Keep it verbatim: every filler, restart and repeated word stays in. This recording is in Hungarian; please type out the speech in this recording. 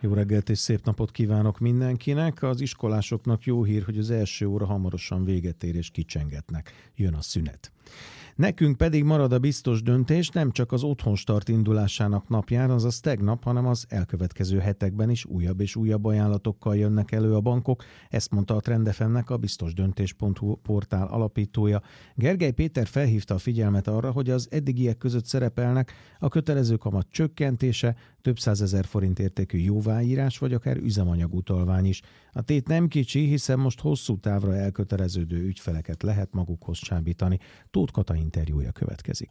Jó reggelt és szép napot kívánok mindenkinek. Az iskolásoknak jó hír, hogy az első óra hamarosan véget ér és kicsengetnek. Jön a szünet. Nekünk pedig marad a biztos döntés nem csak az otthonstart indulásának napján, azaz tegnap, hanem az elkövetkező hetekben is újabb és újabb ajánlatokkal jönnek elő a bankok. Ezt mondta a Trend ef emnek a biztosdöntés pont hu portál alapítója. Gergely Péter felhívta a figyelmet arra, hogy az eddigiek között szerepelnek a kötelező kamat csökkentése, több százezer forint értékű jóváírás, vagy akár üzemanyagutalvány is. A tét nem kicsi, hiszen most hosszú távra elköteleződő ügyfeleket lehet magukhoz csábítani. Tóth Kata interjúja következik.